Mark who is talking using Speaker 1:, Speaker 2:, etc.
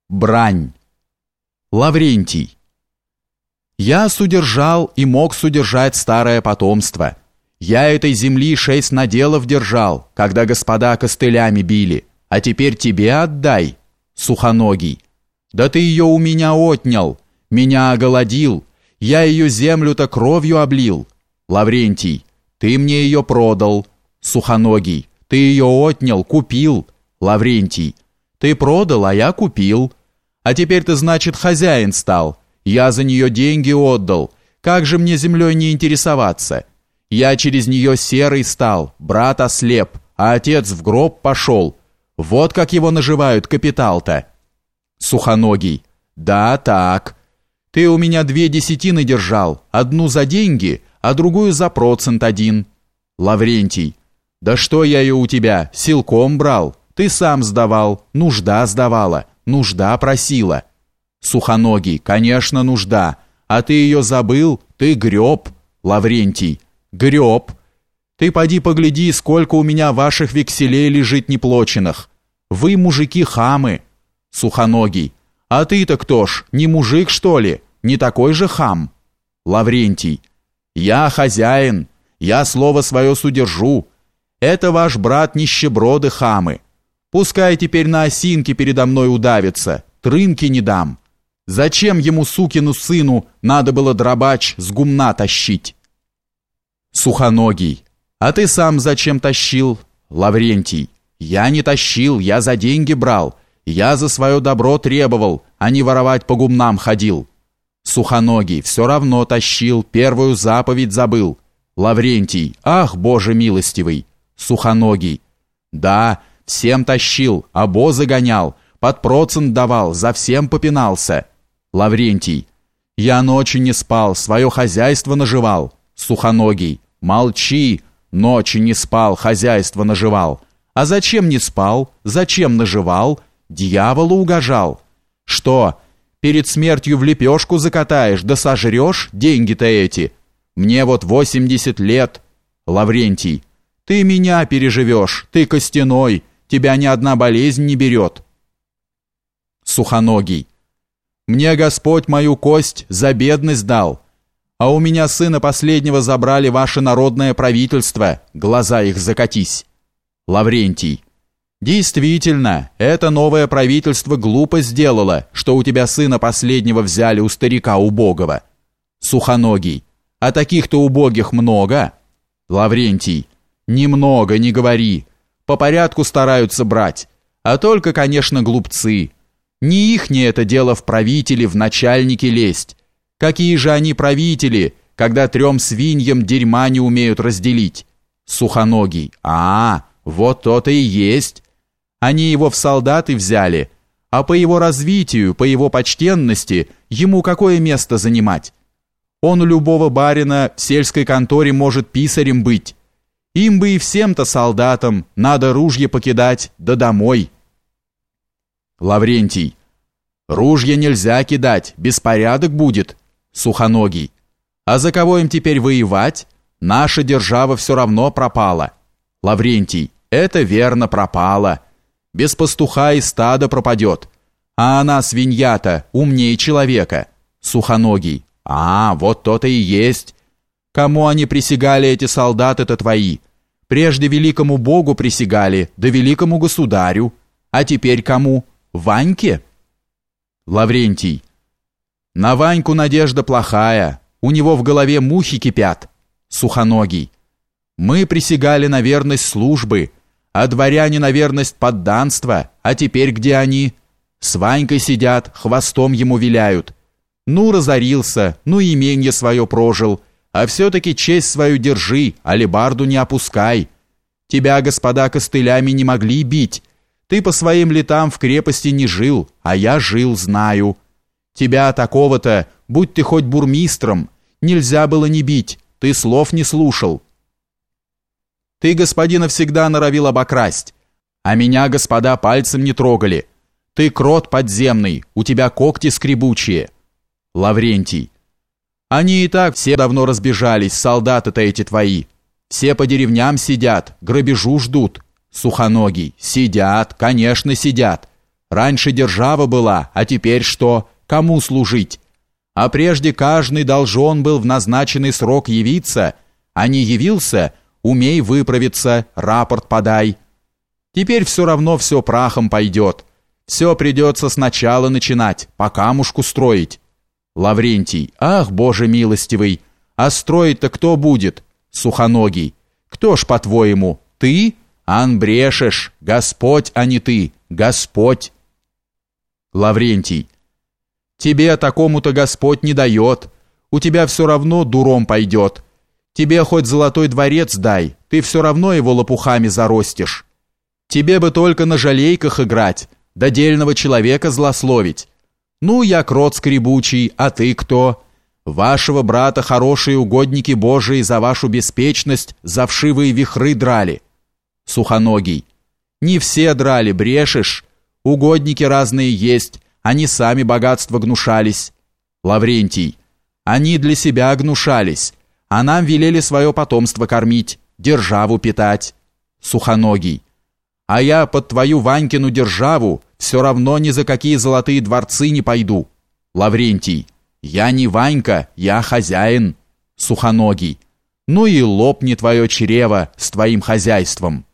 Speaker 1: Брань. Лаврентий. Я судержал и мог судержать старое потомство. Я этой земли 6 наделов держал, когда господа костылями били, а теперь тебе отдай, Сухоногий. Да ты ее у меня отнял, меня оголодил, я ее землю-то кровью облил. Лаврентий, ты мне ее продал, Сухоногий. Ты ее отнял, купил, Лаврентий. Ты продал, а я купил. А теперь ты, значит, хозяин стал. Я за нее деньги отдал. Как же мне землей не интересоваться? Я через нее серый стал, брат ослеп, а отец в гроб пошел. Вот как его наживают капитал-то. Сухоногий. Да, так. Ты у меня 2 десятины держал, одну за деньги, а другую за 1%. Лаврентий. Да что я ее у тебя, силком брал? Ты сам сдавал, нужда сдавала, нужда просила. Сухоногий. Конечно, нужда. А ты ее забыл, ты греб. Лаврентий. Греб. Ты поди погляди, сколько у меня ваших векселей лежит неплаченных. Вы, мужики, хамы. Сухоногий. А ты-то кто ж, не мужик, что ли? Не такой же хам? Лаврентий. Я хозяин, я слово свое судержу. Это ваш брат нищеброды хамы. Пускай теперь на осинке передо мной удавится, трынки не дам. Зачем ему, сукину сыну, надо было дробач с гумна тащить? Сухоногий. А ты сам зачем тащил? Лаврентий. Я не тащил, я за деньги брал. Я за свое добро требовал, а не воровать по гумнам ходил. Сухоногий. Все равно тащил, первую заповедь забыл. Лаврентий. Ах, Боже милостивый. Сухоногий. Да, всем тащил, обозы гонял, под процент давал, за всем попинался. Лаврентий. Я ночью не спал, свое хозяйство наживал. Сухоногий. Молчи, ночью не спал, хозяйство наживал. А зачем не спал? Зачем наживал? Дьяволу угожал. Что, перед смертью в лепешку закатаешь, да сожрешь деньги-то эти? Мне вот 80 лет. Лаврентий. Ты меня переживешь, ты костяной, тебя ни одна болезнь не берет. Сухоногий. Мне Господь мою кость за бедность дал, а у меня сына последнего забрали ваше народное правительство, глаза их закатись. Лаврентий. Действительно, это новое правительство глупо сделало, что у тебя сына последнего взяли у старика убогого. Сухоногий. А таких-то убогих много? Лаврентий. Немного, не говори. По порядку стараются брать. А только, конечно, глупцы. Не ихнее это дело в правители, в начальники лезть. Какие же они правители, когда 3 свиньям дерьма не умеют разделить? Сухоногий. Вот то-то и есть. Они его в солдаты взяли. А по его развитию, по его почтенности, ему какое место занимать? Он у любого барина в сельской конторе может писарем быть. Им бы и всем-то солдатам надо ружье покидать, да домой. Лаврентий. Ружья нельзя кидать, беспорядок будет. Сухоногий. А за кого им теперь воевать? Наша держава все равно пропала. Лаврентий. Это верно, пропала. Без пастуха и стадо пропадет. А она, свинья-то, умнее человека. Сухоногий. Вот то-то и есть. Кому они присягали, эти солдаты-то твои? Прежде великому Богу присягали, да великому государю. А теперь кому? Ваньке? Лаврентий. На Ваньку надежда плохая. У него в голове мухи кипят. Сухоногий. Мы присягали на верность службы, а дворяне на верность подданства. А теперь где они? С Ванькой сидят, хвостом ему виляют. Ну, разорился, ну, именье свое прожил, а все-таки честь свою держи, алебарду не опускай. Тебя, господа, костылями не могли бить. Ты по своим летам в крепости не жил, а я жил, знаю. Тебя такого-то, будь ты хоть бурмистром, нельзя было не бить, ты слов не слушал. Ты, господина, всегда норовил обокрасть, а меня, господа, пальцем не трогали. Ты крот подземный, у тебя когти скребучие. Лаврентий. Они и так все давно разбежались, солдаты-то эти твои. Все по деревням сидят, грабежу ждут. Сухоногий. Сидят, конечно, сидят. Раньше держава была, а теперь что? Кому служить? А прежде каждый должен был в назначенный срок явиться, а не явился, умей выправиться, рапорт подай. Теперь все равно все прахом пойдет. Все придется сначала начинать, по камушку строить. Лаврентий: ах, Боже милостивый, а строить-то кто будет? Сухоногий: кто ж, по-твоему, ты? Ан брешешь, Господь, а не ты, Господь. Лаврентий: тебе такому-то Господь не дает, у тебя все равно дуром пойдет. Тебе хоть золотой дворец дай, ты все равно его лопухами заростишь. Тебе бы только на жалейках играть, да дельного человека злословить. Ну, я крот скребучий, а ты кто? Вашего брата хорошие угодники Божии за вашу беспечность за вшивые вихры драли. Сухоногий: не все драли, брешешь. Угодники разные есть, они сами богатства гнушались. Лаврентий: они для себя гнушались, а нам велели свое потомство кормить, державу питать. Сухоногий: а я под твою Ванькину державу все равно ни за какие золотые дворцы не пойду. Лаврентий: я не Ванька, я хозяин. Сухоногий: ну и лопни твое чрево с твоим хозяйством.